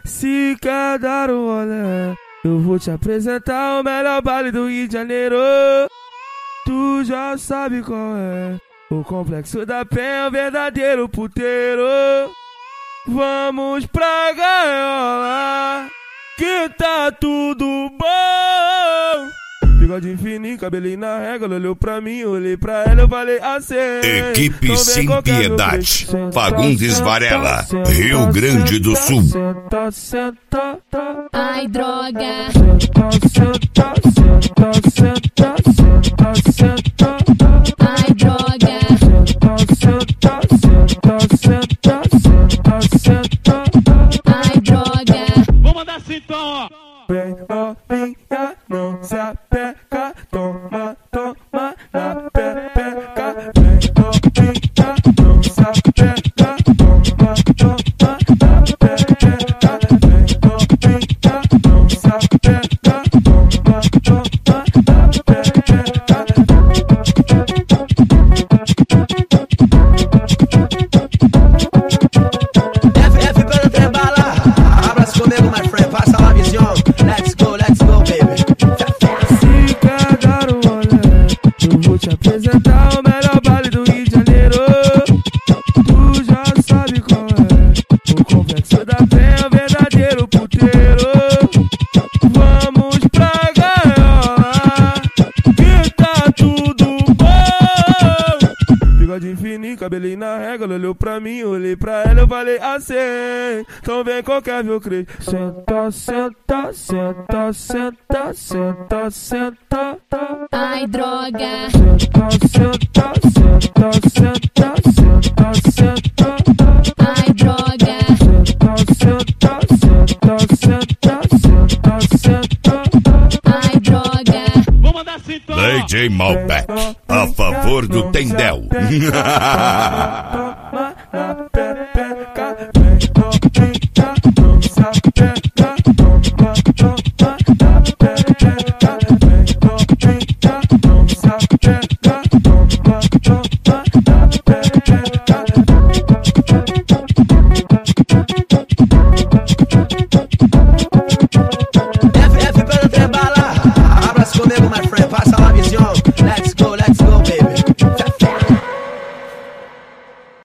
Se quer dar um rolê, eu vou te apresentar o melhor baile do Rio de Janeiro. Tu já sabe qual é. O Complexo da Penha é um verdadeiro puteiro. Vamos pra gaiola, que tá tudo bom. Bigode fininho, cabelinho na régua. Ela olhou pra mim, eu olhei pra ela, eu falei assim. Equipe Sem Piedade, Fagundes Varela, Rio Grande do Sul. Senta, senta, Ai, droga. senta, senta, senta, senta, senta, senta, Ai, droga. senta, senta, senta, senta, senta. Ai, droga. Vou mandar assim então, ó. Vem novinha, não se apega, toma, toma na pepeca. Vem novinha, não se apega, toma, toma na pepeca. Vem novinha, não se apega, toma, toma na pepeca. FF pelo Trembala, abraço comigo, my friend, passa lá, visão. Let's go, baby. Se quer dar um rolê, eu vou te apresentar o melhor baile do Rio de Janeiro. Tu já sabe qual é. O Complexo da Penha é um verdadeiro puteiro. Vamos pra gaiola, que tá tudo bom. Bigode fininho, cabelinho na régua. Ela olhou pra mim, eu olhei pra ela, eu falei assim. Então vem qualquer viu crente. Senta, senta, senta, senta, senta, senta. Ai, droga. Senta, senta, senta, senta, senta, senta. Ai, droga. Senta, senta, senta, senta, senta. Ai, droga. Vou mandar assim então, ó. DJ Malbec, a favor do Tendel. Toma na